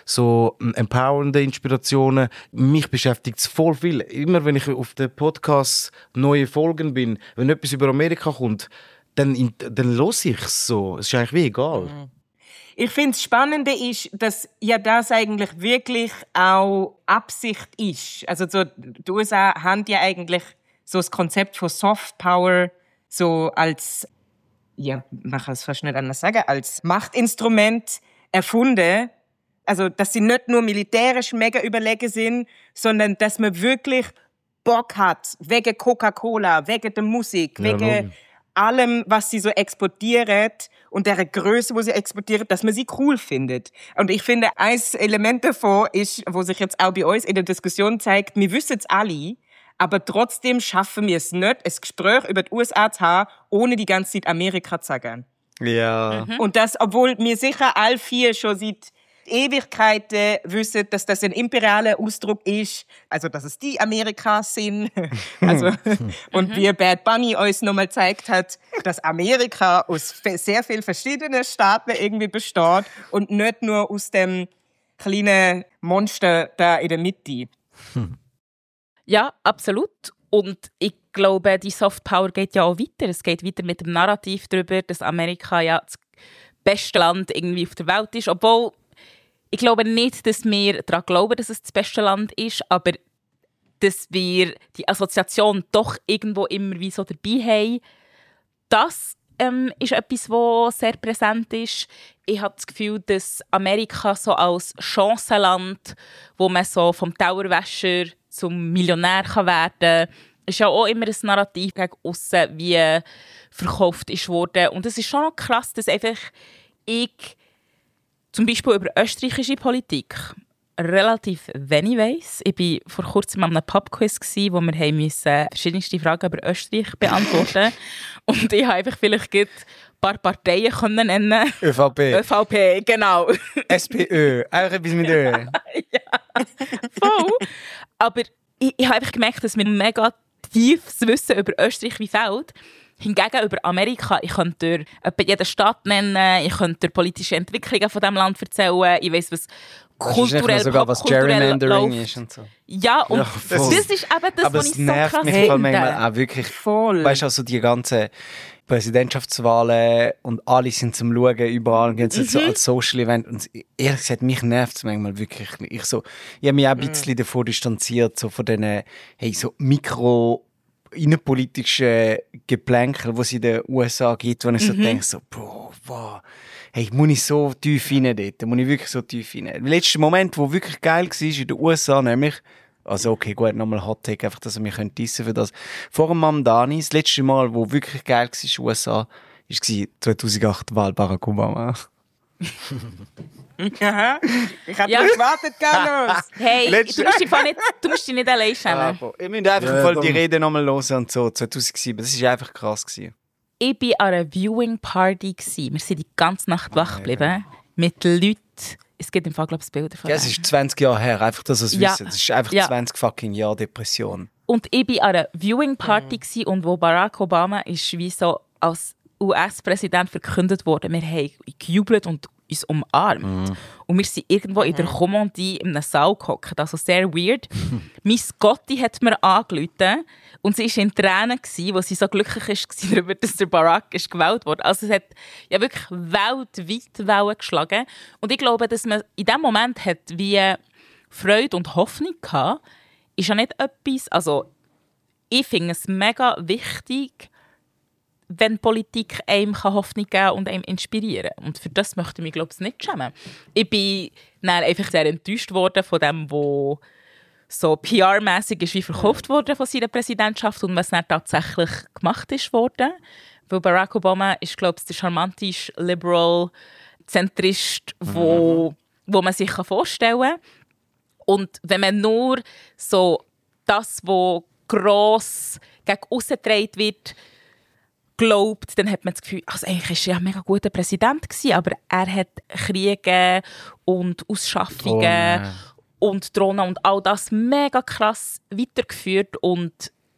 so empowernden Inspirationen, mich beschäftigt es voll viel. Immer wenn ich auf den Podcasts neue Folgen bin, wenn etwas über Amerika kommt, dann, dann höre ich es so. Es ist eigentlich wie egal. Mhm. Ich finde, das Spannende ist, dass ja das eigentlich wirklich auch Absicht ist. Also so, die U S A haben ja eigentlich so das Konzept von Soft Power so als, ja, man kann es fast nicht anders sagen, als Machtinstrument erfunden. Also, dass sie nicht nur militärisch mega überlegen sind, sondern dass man wirklich Bock hat, wegen Coca-Cola, wegen der Musik, Ja, wegen logisch. allem, was sie so exportieren und der Größe, wo sie exportieren, dass man sie cool findet. Und ich finde, ein Element davon ist, wo sich jetzt auch bei uns in der Diskussion zeigt, wir wissen es alle, aber trotzdem schaffen wir es nicht, ein Gespräch über die U S A zu haben, ohne die ganze Zeit Amerika zu sagen. Ja. Mhm. Und das, obwohl wir sicher all vier schon seit Ewigkeiten wissen, dass das ein imperialer Ausdruck ist, also dass es die Amerikas sind. Also, und wie Bad Bunny uns nochmal gezeigt hat, dass Amerika aus sehr vielen verschiedenen Staaten irgendwie besteht und nicht nur aus dem kleinen Monster da in der Mitte. Ja, absolut. Und ich glaube, die Soft Power geht ja auch weiter. Es geht weiter mit dem Narrativ darüber, dass Amerika ja das beste Land irgendwie auf der Welt ist. Obwohl, ich glaube nicht, dass wir daran glauben, dass es das beste Land ist, aber dass wir die Assoziation doch irgendwo immer wie so dabei haben. Das ähm, ist etwas, was sehr präsent ist. Ich habe das Gefühl, dass Amerika so als Chancenland, wo man so vom Dauerwäscher zum Millionär kann werden kann, ist ja auch immer ein Narrativ gegen aussen, wie verkauft ist worden. Und es ist schon noch krass, dass einfach ich zum Beispiel über österreichische Politik relativ wenig weiss. Ich war vor kurzem an einem Pubquiz, wo wir haben müssen verschiedenste Fragen über Österreich beantworten. Und ich habe einfach vielleicht ein paar Parteien können nennen. ÖVP. ÖVP, genau. SPÖ. Auch etwas mit Ö. Ja, voll. Aber ich, ich habe einfach gemerkt, dass mir mega tiefes Wissen über Österreich wie fehlt. Hingegen über Amerika, ich könnte dir etwa jede Stadt nennen, ich könnte dir politische Entwicklungen von diesem Land erzählen, ich weiss, was kulturell, sogar was Gerrymandering ist und so. Ja, und Ja, das voll. ist eben das, Aber was es ich so nervt krass mich finde. voll manchmal auch wirklich. Voll. Weißt du, also die ganzen Präsidentschaftswahlen und alle sind zum Schauen, überall geht es Mhm. so als Social Event. Und ehrlich gesagt, mich nervt es manchmal wirklich. Ich, so, ich habe mich auch ein bisschen davon distanziert, so von diesen hey, so Mikro- innenpolitischen Geplänkel, die es in den U S A gibt, wo ich so denke, so, Bro, wow, hey, muss ich so tief rein dort? Muss ich wirklich so tief rein? Der letzte Moment, der wirklich geil war in den U S A, nämlich, also okay, gut, nochmal Hot Take, einfach, dass er mich dissen für das. Vor dem Mamdani, das letzte Mal, wo wirklich geil war in den U S A, war zweitausendacht Wahl Barack Obama. Aha. Ich habe Ja. ja. gewartet, Carlos. Hey, Letzte- du musst, dich voll nicht, du musst dich nicht allein schämen. Ich müsste einfach Ja, voll die dann- Rede nochmal hören und so, zweitausendsieben. Das war einfach krass gewesen. Ich war an einer Viewing Party. Wir sind die ganze Nacht wach geblieben. Mit Leuten. Es gibt im Fall, glaube ich, Bilder von Ja, es denen. ist zwanzig Jahre her, einfach, dass ihr es Ja. wisst. Es ist einfach Ja. zwanzig fucking Jahre Depression. Und ich war an einer Viewing Party mhm. und wo Barack Obama ist wie so als U S-Präsident verkündet wurde. Wir haben gejubelt und uns umarmt. Mhm. Und wir sind irgendwo in der Kommandie in einem Saal gehockt. Also sehr weird. Meine Scotty hat mir angerufen und sie war in Tränen, weil sie so glücklich war darüber, dass der Barack ist gewählt wurde. Also es hat ja wirklich weltweit Wellen geschlagen. Und ich glaube, dass man in dem Moment hat wie Freude und Hoffnung hatte, ist ja nicht etwas, also ich finde es mega wichtig, wenn Politik einem Hoffnung geben kann und einem inspirieren kann. Und für das möchte ich mich, glaube ich, nicht schämen. Ich bin dann einfach sehr enttäuscht worden von dem, was so P R-mässig ist, wie verkauft wurde von seiner Präsidentschaft und was dann tatsächlich gemacht ist worden. Weil Barack Obama ist, glaube ich, der charmantisch liberal Zentrist, wo, wo man sich vorstellen kann. Und wenn man nur so das, was gross gegen aussen getragen wird, glaubt, dann hat man das Gefühl, also eigentlich war er ja ein mega guter Präsident gewesen, aber er hat Kriege und Ausschaffungen Drohnen. und Drohnen und all das mega krass weitergeführt und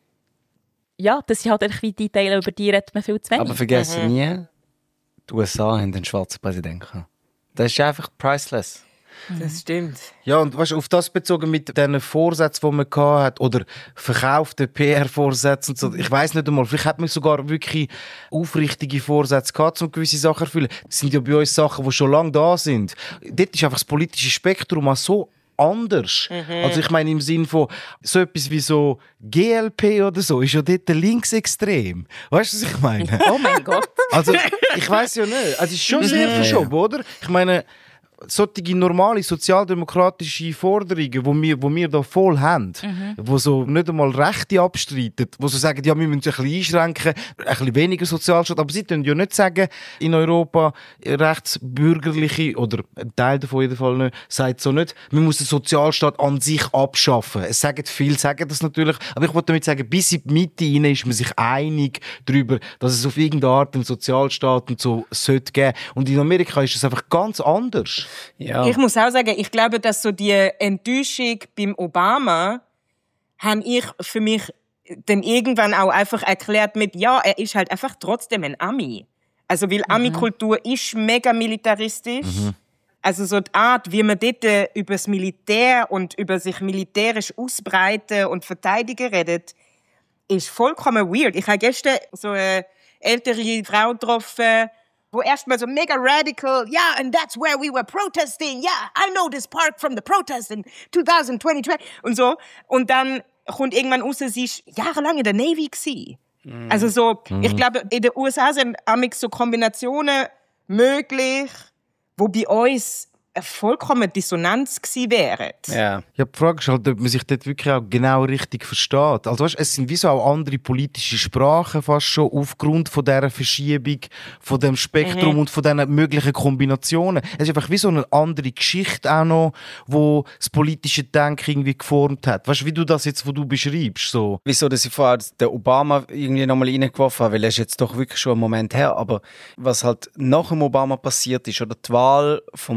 ja, das sind halt einfach wie die Teile, über die redet man viel zu wenig. Aber vergessen nie, die U S A haben einen schwarzen Präsidenten gehabt. Das ist einfach priceless. Das stimmt. Ja, und weißt, auf das bezogen mit diesen Vorsätzen, die man hat oder verkauften P R-Vorsätzen und so. Ich weiss nicht einmal, vielleicht hat man sogar wirklich aufrichtige Vorsätze gehabt, um gewisse Sachen zu erfüllen. Das sind ja bei uns Sachen, die schon lange da sind. Dort ist einfach das politische Spektrum auch so anders. Also ich meine im Sinn von so etwas wie so G L P oder so, ist ja dort linksextrem. Weißt du, was ich meine? Oh mein Gott. Also, ich weiss ja nicht. Also, es ist schon sehr verschoben, oder? Ich meine, solche normale sozialdemokratische Forderungen, die wir, die wir da voll haben, mhm. die so nicht einmal Rechte abstreiten, die so sagen, ja, wir müssen ein bisschen einschränken, ein bisschen weniger Sozialstaat, aber sie können ja nicht sagen, in Europa rechtsbürgerliche, oder ein Teil davon jeden Fall nicht, sagt so nicht, man muss den Sozialstaat an sich abschaffen. Es sagen viele, sagen das natürlich, aber ich wollte damit sagen, bis in die Mitte hinein ist man sich einig darüber, dass es auf irgendeine Art einen Sozialstaat und so sollte geben. Und in Amerika ist es einfach ganz anders. Ja. Ich muss auch sagen, ich glaube, dass so die Enttäuschung beim Obama habe ich für mich dann irgendwann auch einfach erklärt mit, ja, er ist halt einfach trotzdem ein Ami. Also, weil Ami-Kultur ist mega militaristisch. Mhm. Also so die Art, wie man dort über das Militär und über sich militärisch ausbreiten und verteidigen redet, ist vollkommen weird. Ich habe gestern so eine ältere Frau getroffen, wo erstmal so mega radical, yeah, and that's where we were protesting, yeah, I know this park from the protest in twenty twenty und so. Und dann kommt irgendwann raus, sie ist jahrelang in der Navy gewesen. Mm. Also so, mm. ich glaube, in den U S A sind amix so Kombinationen möglich, wo bei uns eine vollkommene Dissonanz gewesen wären. Ja. Ja, die Frage ist halt, ob man sich dort wirklich auch genau richtig versteht. Also weißt, es sind wie so auch andere politische Sprachen fast schon aufgrund von dieser Verschiebung, von dem Spektrum mhm. und von diesen möglichen Kombinationen. Es ist einfach wie so eine andere Geschichte auch noch, wo das politische Denken irgendwie geformt hat. Weißt du, wie du das jetzt, wo du beschreibst, so. Wieso, dass ich vorher den Obama irgendwie nochmal reingeworfen habe, weil er ist jetzt doch wirklich schon einen Moment her, aber was halt nach dem Obama passiert ist, oder die Wahl von Donald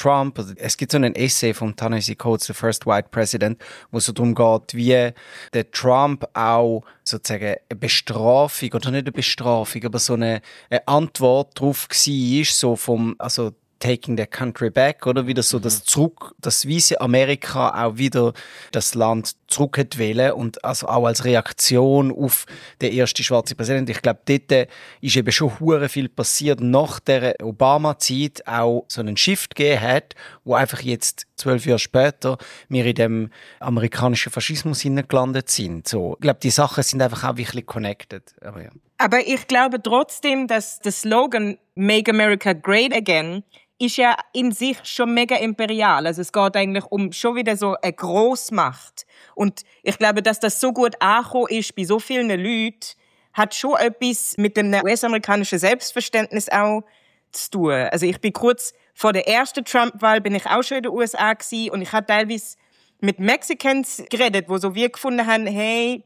Trump, also es gibt so einen Essay von Ta-Nehisi Coates, The First White President, wo es so darum geht, wie der Trump auch sozusagen eine Bestrafung, oder nicht eine Bestrafung, aber so eine, eine Antwort darauf war, so vom, also Taking the Country Back, oder wieder so, das zurück, das weiße Amerika auch wieder das Land zurück hat wollen und also auch als Reaktion auf den ersten schwarzen Präsidenten. Ich glaube, dort ist eben schon hure viel passiert nach der Obama-Zeit, auch so einen Shift gegeben hat, wo einfach jetzt zwölf Jahre später wir in dem amerikanischen Faschismus hineingelandet sind. So, ich glaube, die Sachen sind einfach auch wirklich connected. Aber, ja. Aber ich glaube trotzdem, dass der Slogan Make America Great Again ist ja in sich schon mega imperial. Also es geht eigentlich um schon wieder so eine Grossmacht. Und ich glaube, dass das so gut angekommen ist bei so vielen Leuten, hat schon etwas mit dem U S-amerikanischen Selbstverständnis auch zu tun. Also ich bin kurz vor der ersten Trump-Wahl bin ich auch schon in den U S A gewesen, und ich habe teilweise mit Mexicans geredet, wo so wir gefunden haben, hey,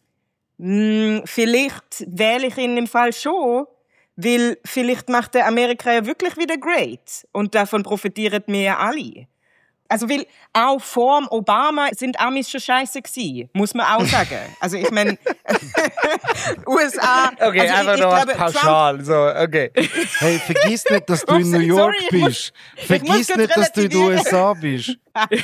mh, vielleicht wähle ich ihn im Fall schon, weil vielleicht macht der Amerika ja wirklich wieder great. Und davon profitieren wir ja alle. Also, weil auch vor Obama sind Amis schon scheiße gewesen, muss man auch sagen. Also, ich meine, U S A... Okay, also einfach ich, ich noch was glaube, pauschal. So, okay. Hey, vergiss nicht, dass du in Ups, New York sorry, ich muss- bist. Vergiss muss grad nicht, dass du in den U S A relativieren. bist.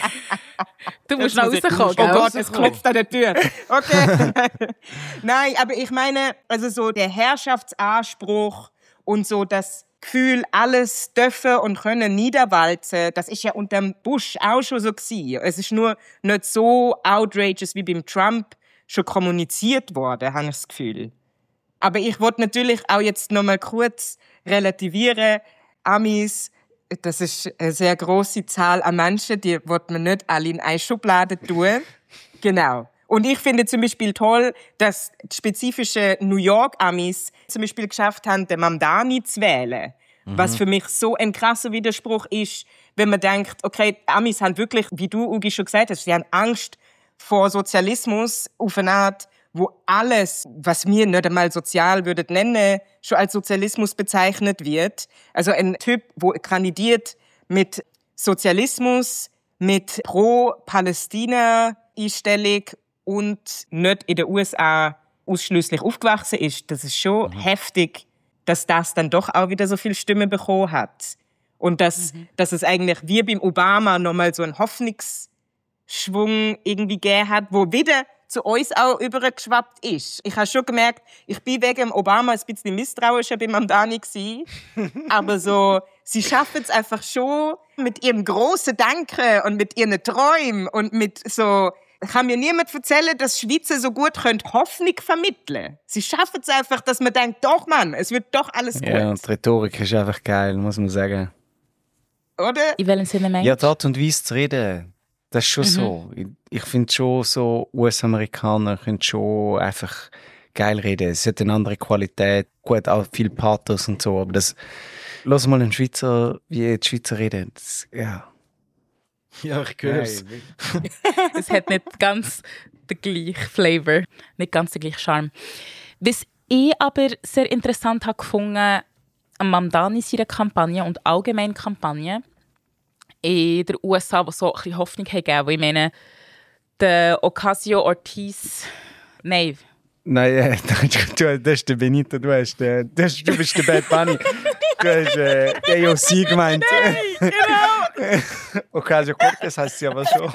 Du musst Jetzt noch muss ich- rauskommen, Oh gell? Gott, es klopft an der Tür. Okay. Nein, aber ich meine, also so der Herrschaftsanspruch und so das Gefühl, alles dürfen und können niederwalzen, das ist ja unter dem Bush auch schon so gewesen. Es ist nur nicht so outrageous wie beim Trump schon kommuniziert worden, habe ich das Gefühl. Aber ich wollte natürlich auch jetzt noch mal kurz relativieren. Amis, das ist eine sehr grosse Zahl an Menschen, die wollte man nicht alle in eine Schublade tun. Genau. Und ich finde zum Beispiel toll, dass die spezifischen New York-Amis zum Beispiel geschafft haben, den Mamdani zu wählen. Mhm. Was für mich so ein krasser Widerspruch ist, wenn man denkt, okay, die Amis haben wirklich, wie du, Ugi, schon gesagt hast, sie haben Angst vor Sozialismus auf eine Art, wo alles, was wir nicht einmal sozial würden nennen, schon als Sozialismus bezeichnet wird. Also ein Typ, wo kandidiert mit Sozialismus, mit Pro-Palästina-Einstellung und nicht in den U S A ausschließlich aufgewachsen ist, das ist schon mhm. heftig, dass das dann doch auch wieder so viele Stimmen bekommen hat. Und dass, mhm. dass es eigentlich wie beim Obama nochmal so einen Hoffnungsschwung irgendwie gegeben hat, wo wieder zu uns auch übergeschwappt ist. Ich habe schon gemerkt, ich bin wegen Obama ein bisschen misstrauischer bei Mamdani gewesen. Aber so, sie schaffen es einfach schon mit ihrem grossen Denken und mit ihren Träumen und mit so, kann mir niemand erzählen, dass Schweizer so gut Hoffnung vermitteln können. Sie schaffen es einfach, dass man denkt, doch Mann, es wird doch alles gut. Ja, und die Rhetorik ist einfach geil, muss man sagen. Oder? In welchem Sinne meinst Ja, die Art und Weise zu reden, das ist schon Mhm. so. Ich, ich finde schon so, U S-Amerikaner können schon einfach geil reden. Es hat eine andere Qualität, gut, auch viel Pathos und so, aber das, lass mal einen Schweizer, wie die Schweizer reden, das, ja. Ja, ich hör's. Es hat nicht ganz den gleichen Flavor, nicht ganz den gleichen Charme. Was ich aber sehr interessant habe gefunden an Mamdani seiner Kampagne und allgemein Kampagne in der U S A, die so ein bisschen Hoffnung haben gegeben. Ich meine, der Ocasio-Cortez, nein, Nein, äh, du, das ist der Benito, du, hast, äh, das, du bist der Bad Bunny. Du hast äh, A O C gemeint. Nein, genau. Ocasio-Cortez heisst sie aber schon.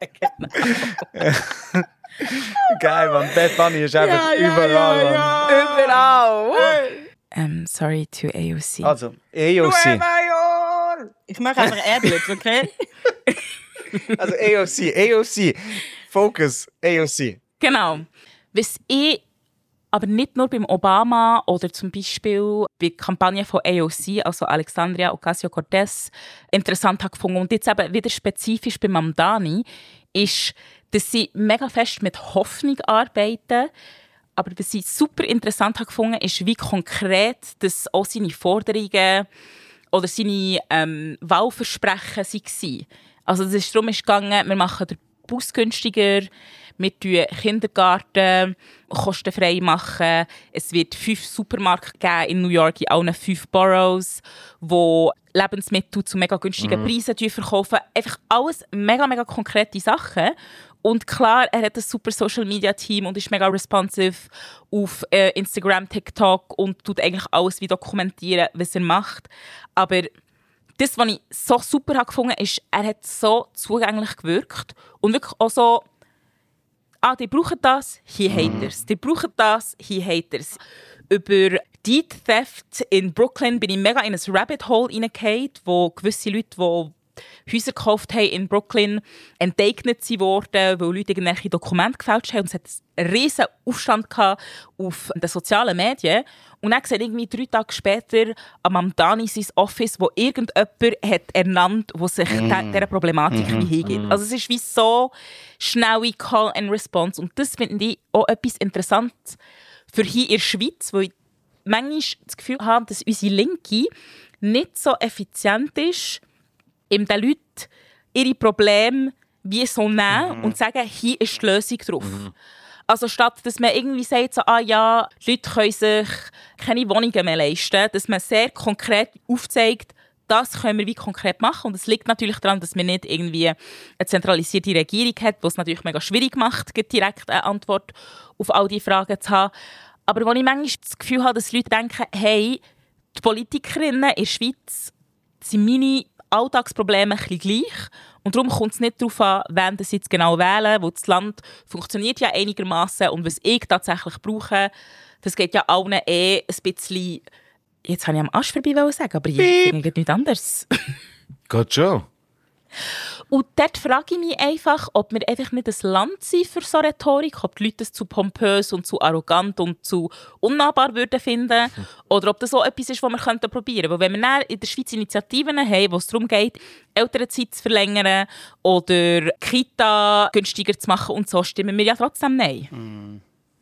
Geil, man. Bad Bunny ist einfach Ja, ja, überall. ja, Mann. Überall. Um, sorry to A O C. Also, A O C. Nueva York! Ich mache einfach Adlibs, okay? Also A O C, A O C. Focus, A O C. Genau. Was ich aber nicht nur beim Obama oder zum Beispiel bei der Kampagne von A O C, also Alexandria Ocasio-Cortez, interessant habe gefunden und jetzt eben wieder spezifisch bei Mamdani, ist, dass sie mega fest mit Hoffnung arbeiten. Aber was ich super interessant habe gefunden, ist, wie konkret das auch seine Forderungen oder seine ähm, Wahlversprechen waren. Also es ist darum gegangen, wir machen den Bus günstiger, wir tun Kindergarten kostenfrei machen. Es wird fünf Supermärkte geben in New York, in allen fünf Boroughs, wo Lebensmittel zu mega günstigen mhm. Preisen verkaufen. Einfach alles mega, mega konkrete Sachen. Und klar, er hat ein super Social-Media-Team und ist mega responsive auf äh, Instagram, TikTok und tut eigentlich alles wie dokumentieren, was er macht. Aber das, was ich so super habe gefunden habe, ist, er hat so zugänglich gewirkt und wirklich auch so, ah, die brauchen das, hier Haters. Die brauchen das, hier Haters. Über Deed Theft in Brooklyn bin ich mega in ein Rabbit Hole reingefallen, wo gewisse Leute, die Häuser gekauft haben in Brooklyn, enteignet wurden, weil Leute irgendwelche Dokumente gefälscht haben. Und es hat einen riesen Aufstand auf den sozialen Medien. Und dann sieht irgendwie drei Tage später am Mamdani sein Office, wo irgendjemand hat ernannt, der sich mm. dieser Problematik mm. wie hingibt. Also es ist wie so schnelle Call and Response. Und das finde ich auch etwas Interessantes für hier in der Schweiz, wo ich manchmal das Gefühl habe, dass unsere Linke nicht so effizient ist, eben den Leuten ihre Probleme wie so nehmen mhm. und sagen, hier ist die Lösung drauf. Mhm. Also statt, dass man irgendwie sagt, so, ah ja, Leute können sich keine Wohnungen mehr leisten, dass man sehr konkret aufzeigt, das können wir wie konkret machen. Und es liegt natürlich daran, dass man nicht irgendwie eine zentralisierte Regierung hat, was es natürlich mega schwierig macht, direkt eine Antwort auf all diese Fragen zu haben. Aber wo ich manchmal das Gefühl habe, dass Leute denken, hey, die Politikerinnen in der Schweiz sind meine Alltagsprobleme ein bisschen gleich. Und darum kommt es nicht darauf an, wen sie jetzt genau wählen, wo das Land funktioniert ja einigermaßen und was ich tatsächlich brauche, das geht ja allen eh ein bisschen, jetzt habe ich am Arsch vorbei sagen, aber ich finde nichts anderes. Geht schon. Und dort frage ich mich einfach, ob wir einfach nicht ein Land sind für so Rhetorik, ob die Leute es zu pompös und zu arrogant und zu unnahbar würden finden, oder ob das so etwas ist, was wir könnten probieren. Weil wenn wir dann in der Schweiz Initiativen haben, wo es darum geht, Elternzeit zu verlängern oder Kita günstiger zu machen und so, stimmen wir ja trotzdem nein. Mm.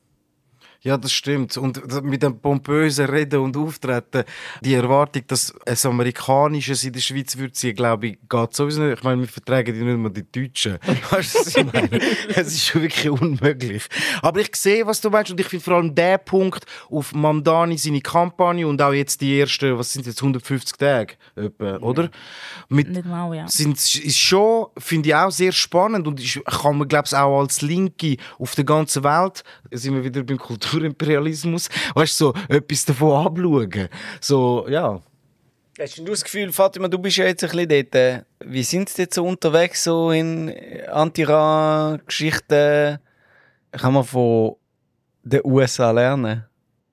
Ja, das stimmt. Und mit dem pompösen Reden und Auftreten, die Erwartung, dass es Amerikanisches in der Schweiz wird sein, glaube ich, geht sowieso nicht. Ich meine, wir vertragen die nicht mehr die Deutschen. Weißt du, was ich meine? Es ist schon wirklich unmöglich. Aber ich sehe, was du meinst, und ich finde vor allem der Punkt auf Mamdani, seine Kampagne und auch jetzt die ersten, was sind jetzt, hundertfünfzig Tage, etwa, oder? Mit, nicht mal, ja. Sind, ist schon, finde ich auch sehr spannend und ist, kann man, glaube ich, auch als Linke auf der ganzen Welt, sind wir wieder beim Kultur Imperialismus, weißt du, so etwas davon abschauen. So, ja. Hast du das Gefühl, Fatima, du bist ja jetzt ein bisschen dort, wie sind sie jetzt so unterwegs so in Anti-Ra-Geschichten? Kann man von den U S A lernen?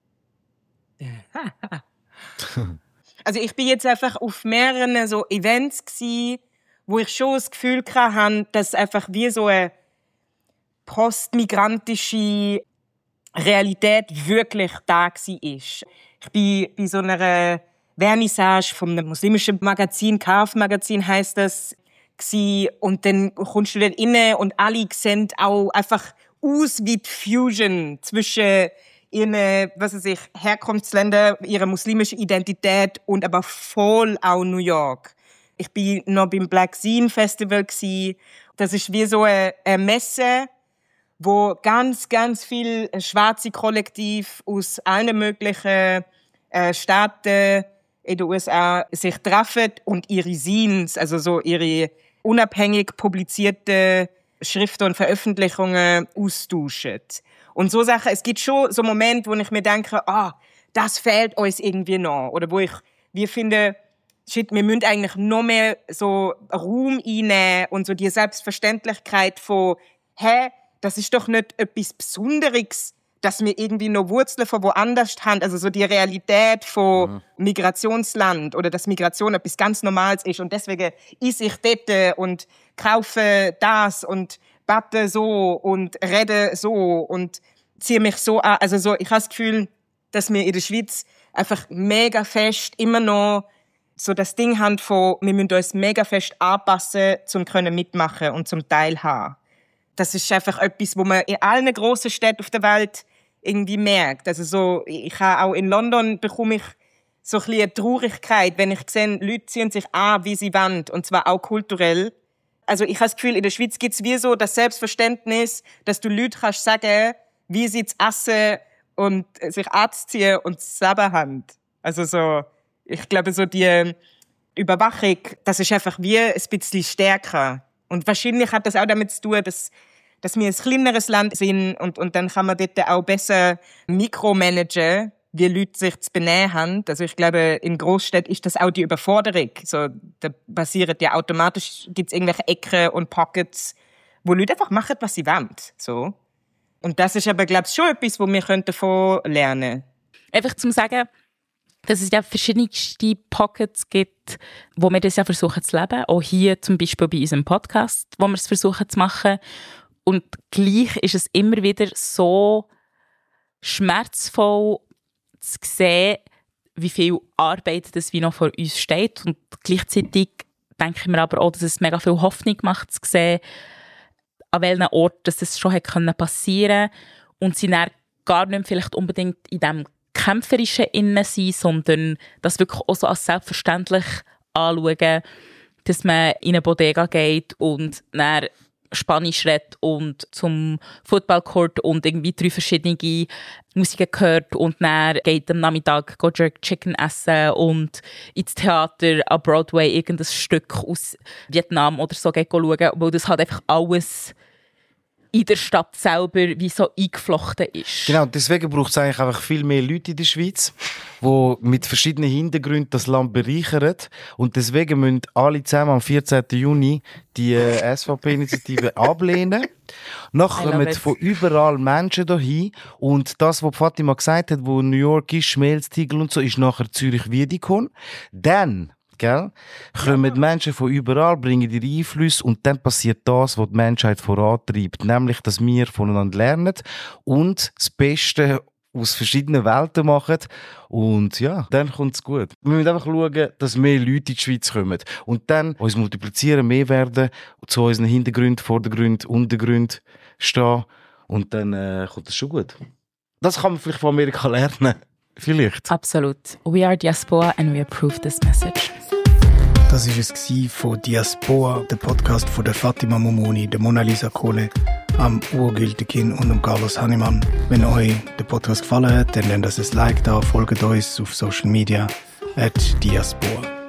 Also ich bin jetzt einfach auf mehreren so Events gsi, wo ich schon das Gefühl hatte, dass einfach wie so eine postmigrantische Realität wirklich da war. Ich bin bei so einer Vernissage von einem muslimischen Magazin, K F Magazin heisst das, und dann kommst du dort rein und alle sehen auch einfach aus wie die Fusion zwischen ihren, was weiß ich, Herkunftsländern, ihrer muslimischen Identität und aber voll auch New York. Ich bin noch beim Black Zine Festival. Das ist wie so eine Messe, wo ganz, ganz viel schwarze Kollektiv aus allen möglichen äh, Staaten in den U S A sich treffen und ihre Zines, also so ihre unabhängig publizierten Schriften und Veröffentlichungen austauschen. Und so Sachen, es gibt schon so Momente, wo ich mir denke, ah, das fehlt uns irgendwie noch. Oder wo ich, wir finden, shit, wir müssen eigentlich noch mehr so Raum einnehmen und so die Selbstverständlichkeit von, hä, das ist doch nicht etwas Besonderes, dass wir irgendwie noch Wurzeln von woanders haben. Also so die Realität von mhm. Migrationsland oder dass Migration etwas ganz Normales ist. Und deswegen esse ich dort und kaufe das und bate so und rede so und ziehe mich so an. Also so, ich habe das Gefühl, dass wir in der Schweiz einfach mega fest immer noch so das Ding haben von, wir müssen uns mega fest anpassen, um mitmachen und zum Teilhaben. Das ist einfach etwas, wo man in allen grossen Städten auf der Welt irgendwie merkt. Also so, ich habe auch in London bekomme ich so ein bisschen eine Traurigkeit, wenn ich sehe, Leute ziehen sich an, wie sie wollen, und zwar auch kulturell. Also ich habe das Gefühl, in der Schweiz gibt es wie so das Selbstverständnis, dass du Leuten kannst sagen, wie sie zu essen und sich anzuziehen und zu leben haben. Also so, ich glaube, so die Überwachung, das ist einfach wie ein bisschen stärker. Und wahrscheinlich hat das auch damit zu tun, dass, dass wir ein kleineres Land sind und, und dann kann man dort auch besser mikromanagen, wie Leute sich zu benehmen haben. Also ich glaube, in Großstädten ist das auch die Überforderung. So, da passieren ja automatisch, gibt's irgendwelche Ecken und Pockets, wo Leute einfach machen, was sie wollen. So. Und das ist aber, glaube ich, schon etwas, wo wir davon lernen können. Einfach zum sagen, dass es ja verschiedenste Pockets gibt, wo wir das ja versuchen zu leben. Auch hier zum Beispiel bei unserem Podcast, wo wir es versuchen zu machen. Und gleich ist es immer wieder so schmerzvoll zu sehen, wie viel Arbeit das wie noch vor uns steht. Und gleichzeitig denke ich mir aber auch, dass es mega viel Hoffnung macht, zu sehen, an welchen Ort dass das schon hätte passieren können. Und sie dann gar nicht vielleicht unbedingt in diesem kämpferischen Innen sein, sondern das wirklich auch so als selbstverständlich anschauen, dass man in eine Bodega geht und dann Spanisch redet und zum Footballcourt und irgendwie drei verschiedene Musiken hört und dann geht am Nachmittag Jerk Chicken essen und ins Theater an Broadway irgendein Stück aus Vietnam oder so schauen, weil das halt einfach alles in der Stadt selber wie so eingeflochten ist. Genau, deswegen braucht es eigentlich einfach viel mehr Leute in der Schweiz, die mit verschiedenen Hintergründen das Land bereichern. Und deswegen müssen alle zusammen am vierzehnten Juni die äh, S V P-Initiative ablehnen. Nachher kommen von überall Menschen dahin. Und das, was Fatima gesagt hat, wo New York ist, Schmelztiegel und so, ist nachher Zürich-Wiedikon. Dann Gell? Kommen die Menschen von überall, bringen ihre Einflüsse und dann passiert das, was die Menschheit vorantreibt. Nämlich, dass wir voneinander lernen und das Beste aus verschiedenen Welten machen. Und ja, dann kommt es gut. Wir müssen einfach schauen, dass mehr Leute in die Schweiz kommen. Und dann uns multiplizieren, mehr werden, zu unseren Hintergründen, Vordergründen, Untergründen stehen. Und dann äh, kommt das schon gut. Das kann man vielleicht von Amerika lernen. Vielleicht. Absolut. We are Diaspora and we approve this message. Das war es von Diaspora, der Podcast von der Fatima Momoni, der Mona Lisa Kohle, am Urgültekin und dem Carlos Hannemann. Wenn euch der Podcast gefallen hat, dann lasst ein Like da, folgt uns auf Social Media at Diaspora.